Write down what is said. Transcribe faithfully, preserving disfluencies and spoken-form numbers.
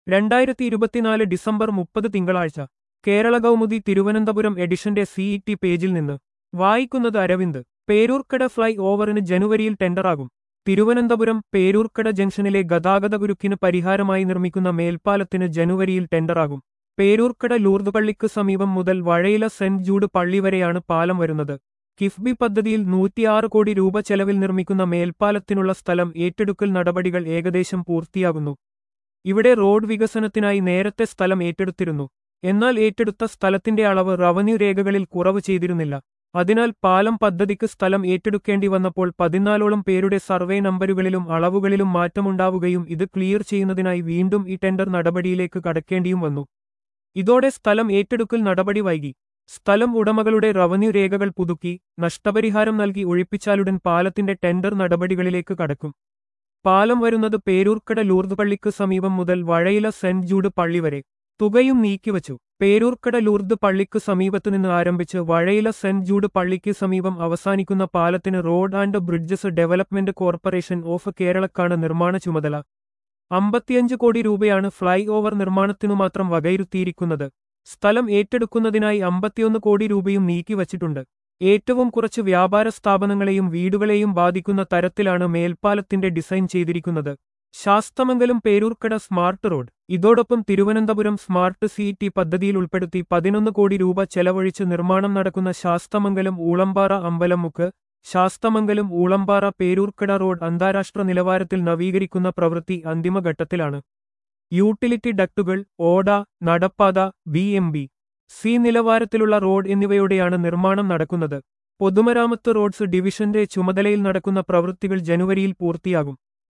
രണ്ടായിരത്തി ഇരുപത്തിനാല് ഡിസംബർ മുപ്പത് തിങ്കളാഴ്ച കേരള കൗമുദി തിരുവനന്തപുരം എഡിഷന്റെ സിഇടി പേജിൽ നിന്ന് വായിക്കുന്നത് അരവിന്ദ്. പേരൂർക്കട ഫ്ലൈ ഓവറിന് ജനുവരിയിൽ ടെൻഡറാകും. തിരുവനന്തപുരം പേരൂർക്കട ജംഗ്ഷനിലെ ഗതാഗതകുരുക്കിന് പരിഹാരമായി നിർമ്മിക്കുന്ന മേൽപ്പാലത്തിന് ജനുവരിയിൽ ടെൻഡറാകും. പേരൂർക്കട ലൂർദ് പള്ളിക്ക് സമീപം മുതൽ വഴയില സെന്റ് ജൂഡ് പള്ളി വരെയാണ് പാലം വരുന്നത്. കിഫ്ബി പദ്ധതിയിൽ നൂറ്റിയാറ് കോടി രൂപ ചെലവിൽ നിർമ്മിക്കുന്ന മേൽപ്പാലത്തിനുള്ള സ്ഥലം ഏറ്റെടുക്കൽ നടപടികൾ ഏകദേശം പൂർത്തിയാകുന്നു. ഇവിടെ റോഡ് വികസനത്തിനായി നേരത്തെ സ്ഥലം ഏറ്റെടുത്തിരുന്നു. എന്നാൽ ഏറ്റെടുത്ത സ്ഥലത്തിന്റെ അളവ് റവന്യൂ രേഖകളിൽ കുറവ് ചെയ്തിരുന്നില്ല. അതിനാൽ പാലം പദ്ധതിക്ക് സ്ഥലം ഏറ്റെടുക്കേണ്ടി വന്നപ്പോൾ പതിനാലോളം പേരുടെ സർവേ നമ്പരുകളിലും അളവുകളിലും മാറ്റമുണ്ടാവുകയും ഇത് ക്ലിയർ ചെയ്യുന്നതിനായി വീണ്ടും ഈ ടെൻഡർ നടപടിയിലേക്ക് കടക്കേണ്ടിയും വന്നു. ഇതോടെ സ്ഥലം ഏറ്റെടുക്കൽ നടപടി വൈകി. സ്ഥലം ഉടമകളുടെ റവന്യൂ രേഖകൾ പുതുക്കി നഷ്ടപരിഹാരം നൽകി ഒഴിപ്പിച്ചാലുടൻ പാലത്തിന്റെ ടെൻഡർ നടപടികളിലേക്ക് കടക്കും. പാലം വരുന്നത് പേരൂർക്കട ലൂർദ് പള്ളിക്ക് സമീപം മുതൽ വഴയില സെന്റ് ജൂഡ് പള്ളി വരെ. തുകയും നീക്കിവച്ചു. പേരൂർക്കട ലൂർദ് പള്ളിക്ക് സമീപത്തുനിന്ന് ആരംഭിച്ച് വഴയില സെന്റ് ജൂഡ് പള്ളിക്ക് സമീപം അവസാനിക്കുന്ന പാലത്തിന് road and bridges development corporation of കേരളക്കാണ് നിർമ്മാണ ചുമതല. അമ്പത്തിയഞ്ച് കോടി രൂപയാണ് ഫ്ലൈ ഓവർ നിർമ്മാണത്തിനു മാത്രം വകയിരുത്തിയിരിക്കുന്നത്. സ്ഥലം ഏറ്റെടുക്കുന്നതിനായി അമ്പത്തിയൊന്ന് കോടി രൂപയും നീക്കിവച്ചിട്ടുണ്ട്. ഏറ്റവും കുറച്ച് വ്യാപാര സ്ഥാപനങ്ങളെയും വീടുകളെയും ബാധിക്കുന്ന തരത്തിലാണ് മേൽപ്പാലത്തിന്റെ ഡിസൈൻ ചെയ്തിരിക്കുന്നത്. Sasthamangalam Peroorkada smart road. ഇതോടൊപ്പം തിരുവനന്തപുരം സ്മാർട്ട് സിഇടി പദ്ധതിയിൽ ഉൾപ്പെടുത്തി പതിനൊന്ന് കോടി രൂപ ചെലവഴിച്ച് നിർമ്മാണം നടക്കുന്ന ശാസ്തമംഗലം ഊളമ്പാറ അമ്പലമുക്ക്, ശാസ്തമംഗലം ഊളമ്പാറ പേരൂർക്കട റോഡ് അന്താരാഷ്ട്ര നിലവാരത്തിൽ നവീകരിക്കുന്ന പ്രവൃത്തി അന്തിമഘട്ടത്തിലാണ്. യൂട്ടിലിറ്റി ഡക്റ്റുകൾ, ഓട, നടപ്പാത, ബി എം ബി സി നിലവാരത്തിലുള്ള റോഡ് എന്നിവയോടെയാണ് നിർമ്മാണം നടക്കുന്നത്. പൊതുമരാമത്ത് റോഡ്സ് ഡിവിഷന്റെ ചുമതലയിൽ നടക്കുന്ന പ്രവൃത്തികൾ ജനുവരിയിൽ പൂർത്തിയാകും.